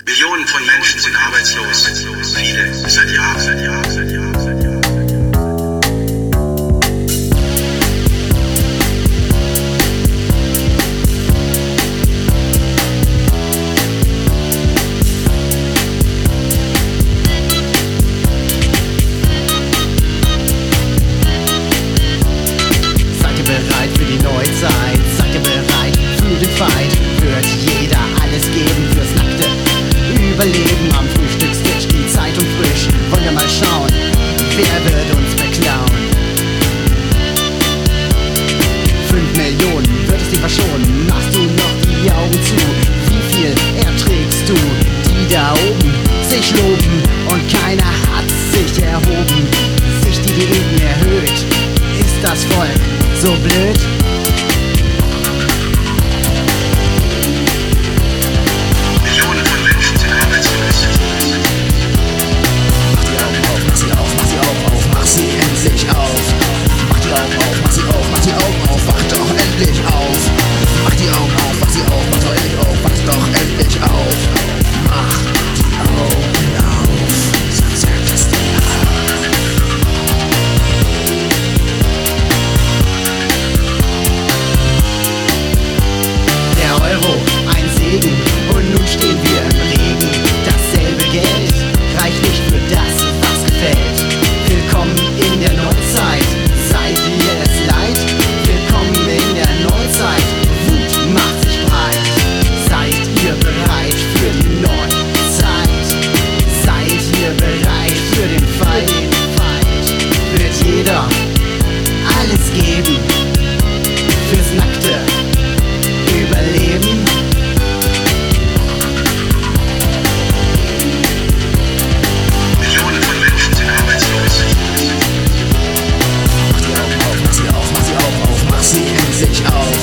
Millionen von Menschen sind arbeitslos. Viele seit Jahren. Seid ihr bereit für die Neuzeit? Seid ihr bereit für den Fight? Wird jeder alles geben fürs nackte Überleben am Frühstückstisch, die Zeitung frisch. Wollen wir mal schauen, wer wird uns beklauen? 5 Millionen wird es dir verschonen. Machst du noch die Augen zu? Wie viel erträgst du? Die da oben sich loben und keiner hat sich erhoben. Sich die Diäten erhöht, ist das Volk so blöd? Millionen von Menschen sind arbeitslos. Mach die Augen auf, mach sie auf, mach sie Augen auf, mach sie endlich auf. Mach die Augen auf, mach sie auf, mach die Augen auf, wach doch endlich auf. Mach die Augen auf, mach sie auf, mach doch endlich auf, wach doch endlich auf. Mach die Augen auf, sonst sagt es dir ab. Der Euro, ein Segen, und nun stehen wir im Regen. Dasselbe Geld reicht nicht für das, was gefällt. Willkommen in der Neuzeit, seid ihr es leid? Willkommen in der Neuzeit, Wut macht sich breit. Seid ihr bereit für die Neuzeit? Seid ihr bereit für den Fight? Wird jeder alles geben fürs nackte Überleben? Millionen von Menschen sind arbeitslos. Mach die Augen auf, mach sie auf, mach sie Augen auf, mach sie endlich auf.